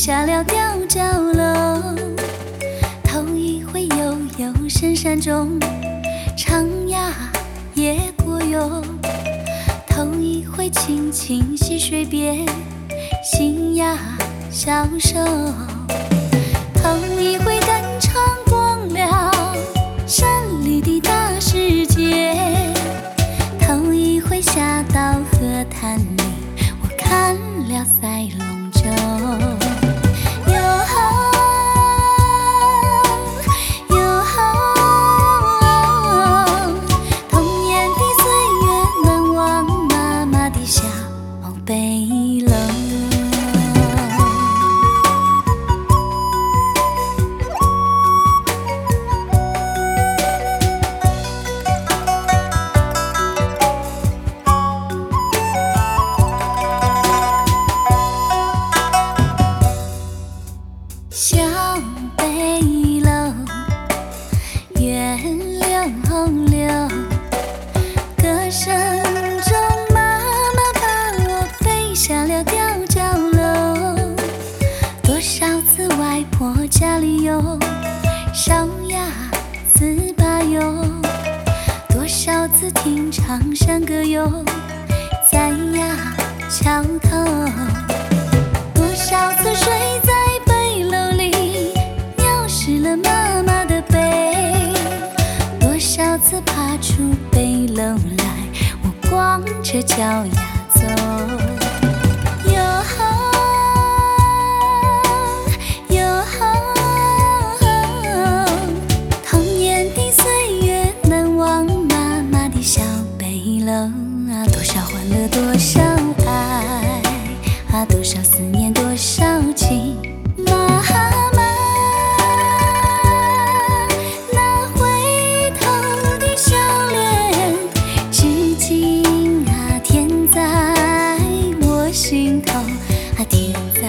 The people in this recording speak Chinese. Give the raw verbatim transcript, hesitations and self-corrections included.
下了吊脚楼。头一回悠悠深山中，徜徉野过游。头一回轻轻溪水边，新芽消瘦。头一回单唱光了山里的大世界，头一回下到河滩里，我看了赛龙舟。哟吼哟吼，童年的岁月难忘，妈妈的小背篓。小背篓源流流，歌声中妈妈把我背下了吊脚楼。多少次外婆家里有烧鸭糍粑油，多少次听唱山歌哟在呀桥头，多少次睡在背篓里尿湿了妈妈的背，多少次爬出背篓来，我光着脚丫走。哟吼哟吼，童年的岁月难忘，妈妈的小背篓啊，多少欢乐多少爱啊，多少思念多少情。妈妈那回头的笑脸，至今啊甜在我心头，啊甜在